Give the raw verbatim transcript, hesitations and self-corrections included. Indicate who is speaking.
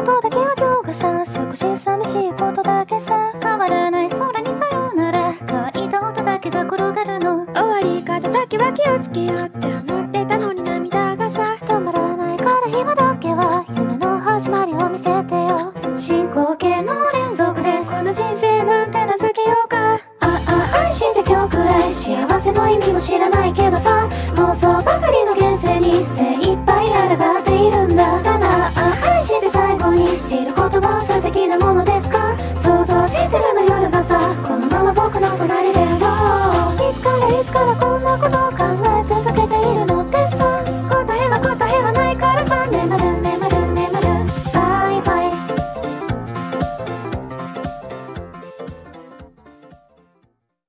Speaker 1: ことだけは今日がさ、少し寂しいことだけさ、
Speaker 2: 変わらない空にさよなら、乾いた音だけが転がるの。
Speaker 3: 終わり方だけは気をつけようって思ってたのに涙がさ、
Speaker 1: 止まらないから今だけは夢の始まりを見せてよ。進行形の連続です、この人生なんて名付けようか。ああ愛して今日くらい幸せの意味も知らないけどさ、